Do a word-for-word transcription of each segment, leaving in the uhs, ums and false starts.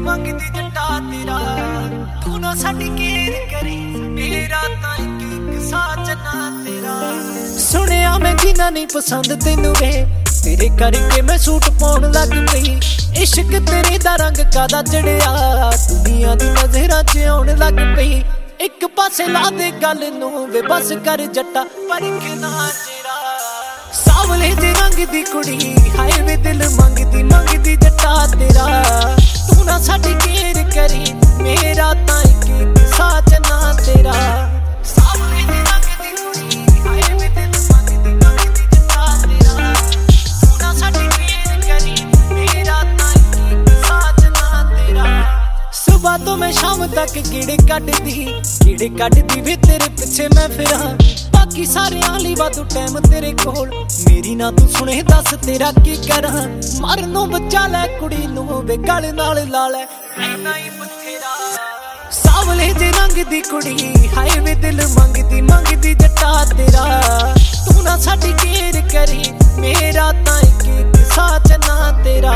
मंगदी जट्टा तेरा तू ना साडी केयर करी मेरा तां इक इक साजना तेरा। सुनिया मैं जिन्ना नहीं पसंद तेनू वे तेरे करके मैं सूट पाउण लग पई इश्क तेरे दा रंग कादा चढ़िया दुनिया दी नज़रां च आउण लग पई। एक पासे ला दे गल नू वे बस कर जट्टा परखना तेरा सावले जे रंग दी कुड़ी हाय वे दिल मंगदी मंगदी जट्टा तेरा तू ना साडी केयर करी मेरा तां इक इक साजना तेरा। सावले जे रंग दी कुड़ी हाय वे दिल मंगदी मंगदी जट्टा तेरा तू ना साडी केयर करी मेरा तां इक इक साजना तेरा। सुबह तो मैं शाम तक कीड़े कटदी कीड़े कटदी वे तेरे पिछे मैं फिरा बाकी सारे आली वादू टाइम तेरे कोल मेरी ना तू सुने दस तेरा की करा मरनों बचा लै कुड़ी नू वे गल नाल ला लै इन्ना ही बथेरा। सावले जे रंग दी कुड़ी हाय वे दिल मंगदी मंगदी जट्टा तेरा तू ना साडी केयर करी मेरा तां इक इक साजना तेरा।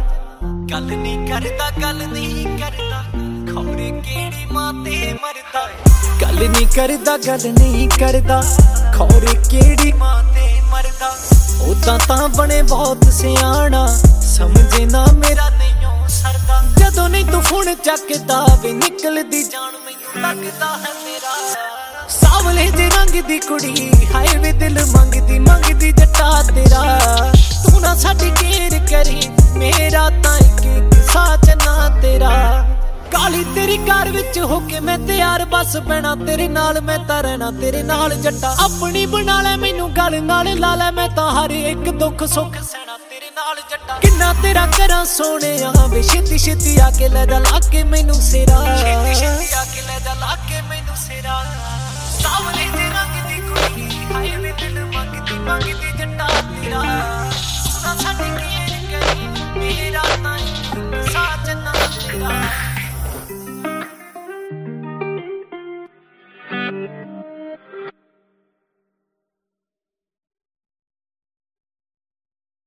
गल नहीं करदा गल नहीं करदा खौरे केड़ी मां ते मरदा गल नहीं करदा गल नहीं करदा खौरे केड़ी मां ते मरदा। उदां तां बने बहुत सियाणा समझे ना मेरा नहीं सरदा जदों नहीं तू फोन चकदा वे निकलदी जान मैनू लगदा है मेरा। सावले जे रंग दी कुड़ी हाय वे दिल मंगदी मंगदी जट्टा तेरा तू ना साडी केयर करी मेरा तां इक इक साजना तेरा। काली तेरी कार विच होके मैं तैयार बस पैना तेरे नाल मैं तां रहना तेरे नाल जट्टा अपनी बना लै मैनू गल नाल ला लै मैं तां हर एक दुख सुख सहना तेरे नाल जट्टा। किन्ना तेरा करा सोने वे छेती छेती आके लै जा ला के मैनू सेरा